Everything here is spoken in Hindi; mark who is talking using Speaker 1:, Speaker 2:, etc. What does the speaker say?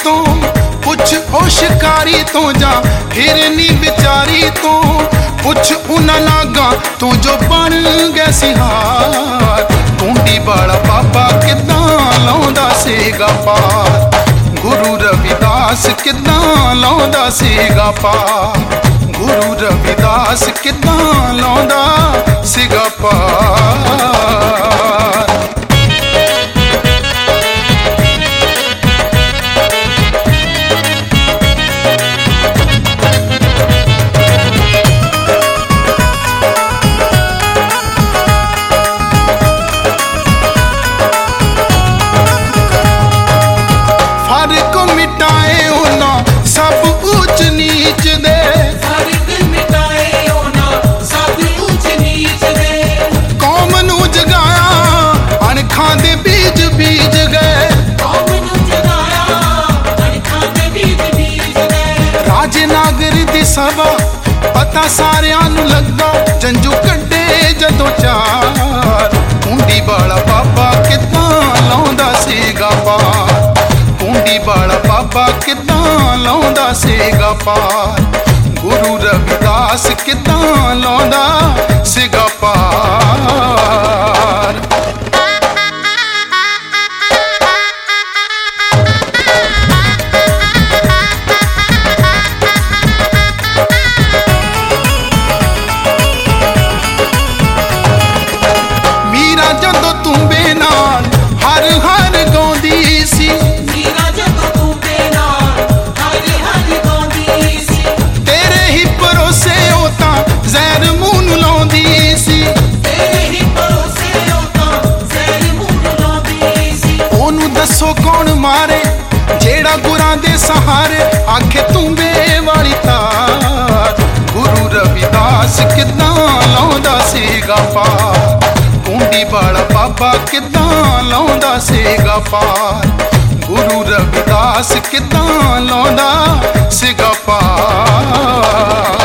Speaker 1: तो पुछ ओ शिकारी तो जा हिरनी बिचारी तो पुछ उन्हां नागां तो जो बन गए सिहार। टूंडी वाला बाबा किदां लाउंदा सीगा पार, गुरु रविदास किदां लाउंदा सीगा पार, गुरु रविदास किदां लाउंदा सीगा पार। फर्क मिटाए होना सब ऊंच नीच दे,
Speaker 2: फर्क मिटाए होना सब ऊंच नीच दे।
Speaker 1: कौम नू जगाया अणखां दे बीज बीज गए,
Speaker 2: कौम नू जगाया अणखां दे बीज बीज गए।
Speaker 1: राजे नागर दी सभा पता सारियां नू लगा, जंजू कड्डे जदों चार। टूंडी वाला बाबा किदां लाउंदा सीगा पार, टूंडी वाला बाबा किदां लाउंदा सीगा पार, गुरु रविदास किदां लाउंदा सीगा पार। मीरा जदों तुम्बे नाल हर हर गाउंदी सी,
Speaker 2: मीरा जदों तुम्बे नाल हर हर गाउंदी सी।
Speaker 1: तेरे ही भरोसे ओ तां ज़हर मूंह नूं लाउंदी सी,
Speaker 2: तेरे ही भरोसे ओ तां ज़हर मूंह नूं लाउंदी सी।
Speaker 1: ओनू दसो कौन मारे जेड़ा गुरां दे सहारे आखे तुम्बे वाली तार। गुरु रविदास किदां लाउंदा सीगा पार, टूंडी वाला बाबा किदां लाउंदा सीगा पार, गुरु रविदास किदां लाउंदा सीगा पार।